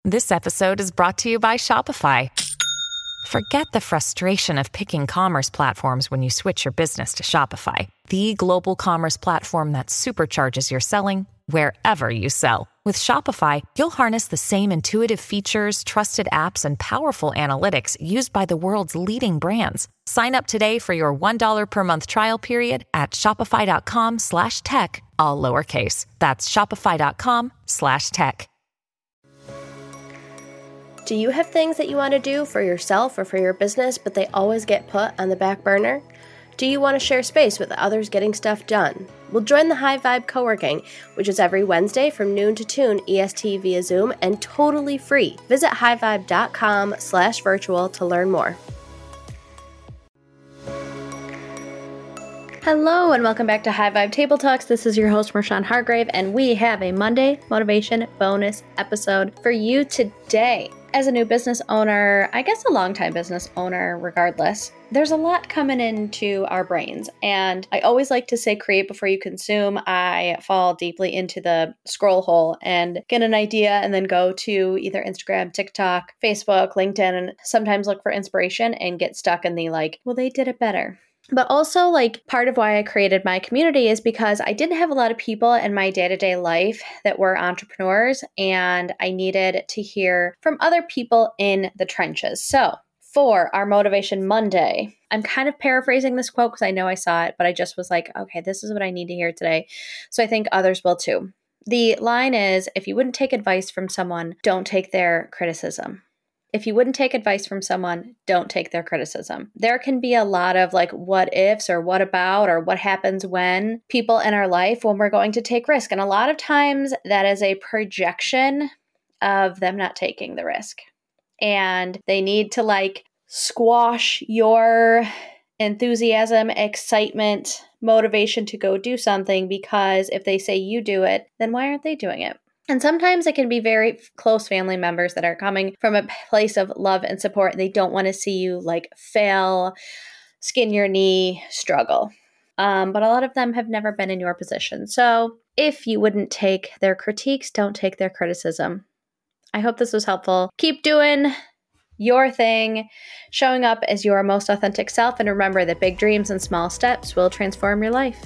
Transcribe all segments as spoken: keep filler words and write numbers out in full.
This episode is brought to you by Shopify. Forget the frustration of picking commerce platforms when you switch your business to Shopify, the global commerce platform that supercharges your selling wherever you sell. With Shopify, you'll harness the same intuitive features, trusted apps, and powerful analytics used by the world's leading brands. Sign up today for your one dollar per month trial period at shopify.com slash tech, all lowercase. That's shopify.com slash tech. Do you have things that you want to do for yourself or for your business, but they always get put on the back burner? Do you want to share space with others getting stuff done? Well, join the High Vibe Co-working, which is every Wednesday from noon to two E S T via Zoom and totally free. Visit highvibe.com slash virtual to learn more. Hello and welcome back to High Vibe Table Talks. This is your host, Marshawn Hargrave, and we have a Monday Motivation bonus episode for you today. As a new business owner, I guess a longtime business owner regardless, there's a lot coming into our brains. And I always like to say create before you consume. I fall deeply into the scroll hole and get an idea and then go to either Instagram, TikTok, Facebook, LinkedIn, and sometimes look for inspiration and get stuck in the like, well, they did it better. But also, like, part of why I created my community is because I didn't have a lot of people in my day-to-day life that were entrepreneurs, and I needed to hear from other people in the trenches. So for our Motivation Monday, I'm kind of paraphrasing this quote because I know I saw it, but I just was like, okay, this is what I need to hear today. So I think others will too. The line is, if you wouldn't take advice from someone, don't take their criticism. If you wouldn't take advice from someone, don't take their criticism. There can be a lot of like what ifs or what about or what happens when people in our life when we're going to take risk. And a lot of times that is a projection of them not taking the risk. And they need to like squash your enthusiasm, excitement, motivation to go do something, because if they say you do it, then why aren't they doing it? And sometimes it can be very close family members that are coming from a place of love and support. And they don't want to see you like fail, skin your knee, struggle. Um, but a lot of them have never been in your position. So if you wouldn't take their critiques, don't take their criticism. I hope this was helpful. Keep doing your thing, showing up as your most authentic self. And remember that big dreams and small steps will transform your life.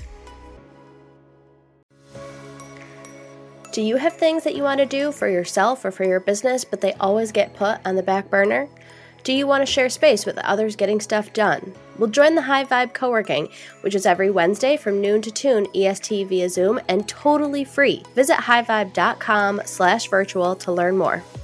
Do you have things that you want to do for yourself or for your business, but they always get put on the back burner? Do you want to share space with others getting stuff done? Well, join the High Vibe Co-working, which is every Wednesday from noon to two E S T via Zoom and totally free. Visit highvibe.com slash virtual to learn more.